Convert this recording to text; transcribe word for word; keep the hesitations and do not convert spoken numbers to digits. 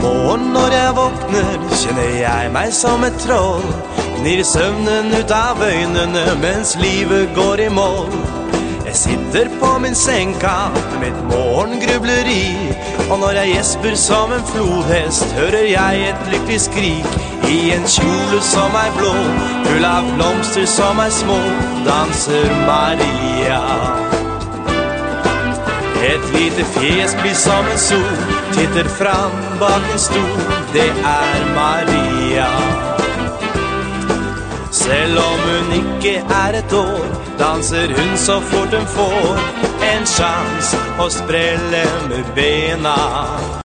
morgen når jeg våkner, kjenner jeg meg som et troll. Gnir søvnen ut av øynene mens livet går i mål. Jeg sitter på min sengkant, mitt morgengrubleri, og når jeg gjesper som en flodhest, hører jeg et lykkelig skrik. I en kjole som er blå, full av blomster som er små, danser Maria. Et lite fjes blir som en sol, titter fram bak en stol, det er Maria. Selv om hun ikke er et år, danser hun så fort hun får en sjans å sprelle med bena.